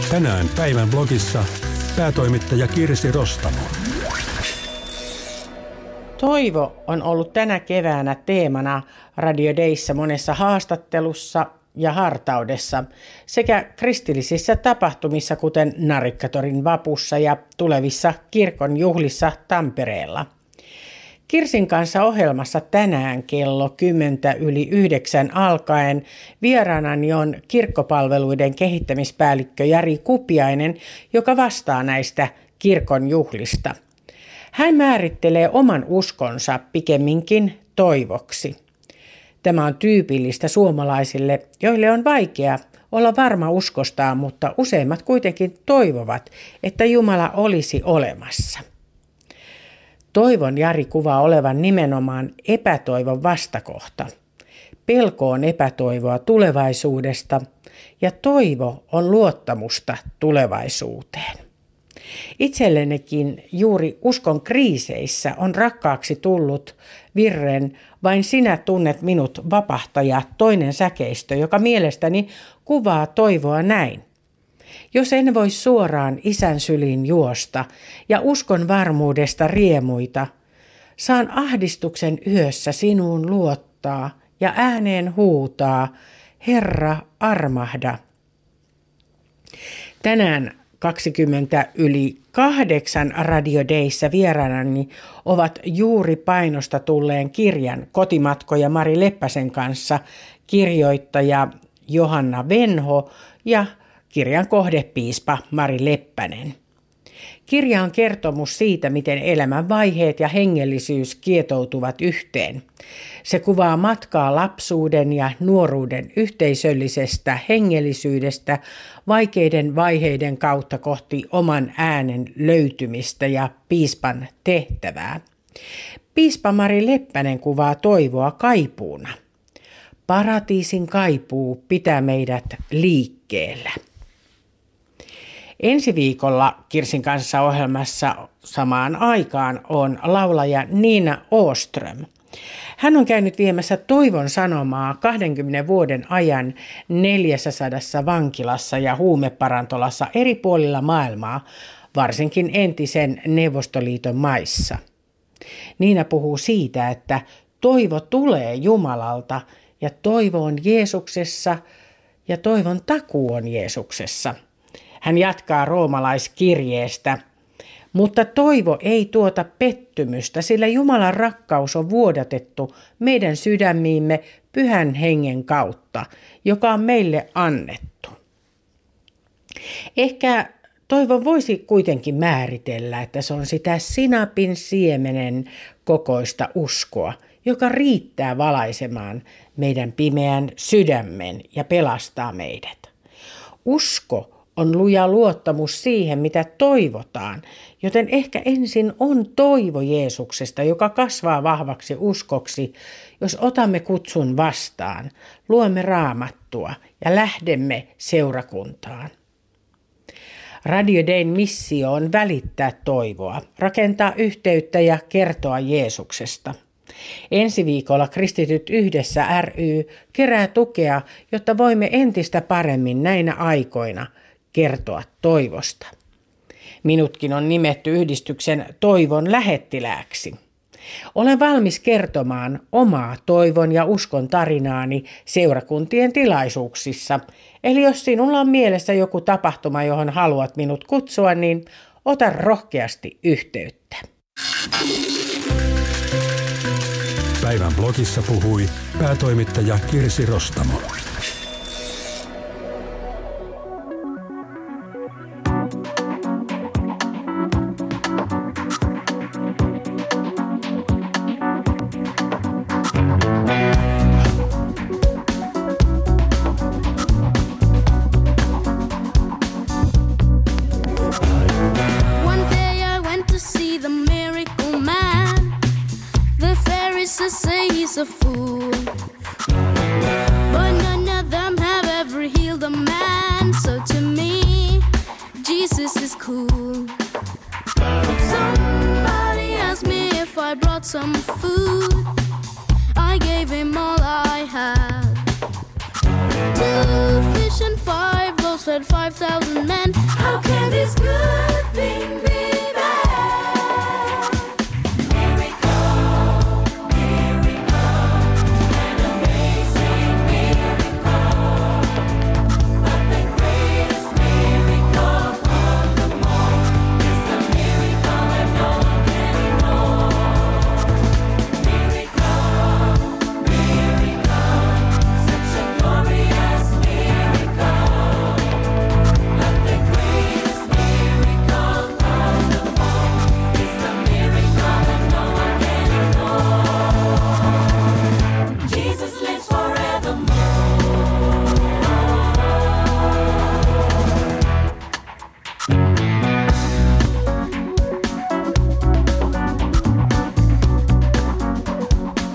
Tänään päivän blogissa päätoimittaja Kirsi Rostamo. Toivo on ollut tänä keväänä teemana Radio Dayssä monessa haastattelussa ja hartaudessa sekä kristillisissä tapahtumissa, kuten Narikkatorin vapussa ja tulevissa kirkon juhlissa Tampereella. Kirsin kanssa ohjelmassa tänään kello 8:10 alkaen vieraanani on kirkkopalveluiden kehittämispäällikkö Jari Kupiainen, joka vastaa näistä kirkon juhlista. Hän määrittelee oman uskonsa pikemminkin toivoksi. Tämä on tyypillistä suomalaisille, joille on vaikea olla varma uskostaan, mutta useimmat kuitenkin toivovat, että Jumala olisi olemassa. Toivon Jari kuvaa olevan nimenomaan epätoivon vastakohta. Pelko on epätoivoa tulevaisuudesta ja toivo on luottamusta tulevaisuuteen. Itsellenikin juuri uskon kriiseissä on rakkaaksi tullut virren "Vain sinä tunnet minut" vapahtaja toinen säkeistö, joka mielestäni kuvaa toivoa näin. Jos en voi suoraan Isän syliin juosta ja uskon varmuudesta riemuita, saan ahdistuksen yössä sinuun luottaa ja ääneen huutaa, Herra, armahda. Tänään 7:20 Radio Dayssä vieraanani ovat juuri painosta tulleen kirjan Kotimatkoja Mari Leppäsen kanssa kirjoittaja Johanna Venho ja kirjan kohdepiispa Mari Leppänen. Kirja on kertomus siitä, miten elämän vaiheet ja hengellisyys kietoutuvat yhteen. Se kuvaa matkaa lapsuuden ja nuoruuden yhteisöllisestä hengellisyydestä vaikeiden vaiheiden kautta kohti oman äänen löytymistä ja piispan tehtävää. Piispa Mari Leppänen kuvaa toivoa kaipuuna. Paratiisin kaipuu pitää meidät liikkeellä. Ensi viikolla Kirsin kanssa ohjelmassa samaan aikaan on laulaja Nina Åström. Hän on käynyt viemässä toivon sanomaa 20 vuoden ajan 400 vankilassa ja huumeparantolassa eri puolilla maailmaa, varsinkin entisen Neuvostoliiton maissa. Niina puhuu siitä, että toivo tulee Jumalalta ja toivo on Jeesuksessa ja toivon takuu on Jeesuksessa. Hän jatkaa roomalaiskirjeestä, mutta toivo ei tuota pettymystä, sillä Jumalan rakkaus on vuodatettu meidän sydämiimme Pyhän Hengen kautta, joka on meille annettu. Ehkä toivo voisi kuitenkin määritellä, että se on sitä sinapin siemenen kokoista uskoa, joka riittää valaisemaan meidän pimeän sydämen ja pelastaa meidät. Usko on luja luottamus siihen, mitä toivotaan, joten ehkä ensin on toivo Jeesuksesta, joka kasvaa vahvaksi uskoksi, jos otamme kutsun vastaan, luemme Raamattua ja lähdemme seurakuntaan. Radio Dayn missio on välittää toivoa, rakentaa yhteyttä ja kertoa Jeesuksesta. Ensi viikolla Kristityt yhdessä ry kerää tukea, jotta voimme entistä paremmin näinä aikoina kertoa toivosta. Minutkin on nimetty yhdistyksen Toivon lähettilääksi. Olen valmis kertomaan omaa toivon ja uskon tarinaani seurakuntien tilaisuuksissa. Eli jos sinulla on mielessä joku tapahtuma, johon haluat minut kutsua, niin ota rohkeasti yhteyttä. Päivän blogissa puhui päätoimittaja Kirsi Rostamo. Say he's a fool, but none of them have ever healed a man. So to me, Jesus is cool. Somebody asked me if I brought some food. I gave him all I had. 2 fish and 5 loaves fed 5,000 men.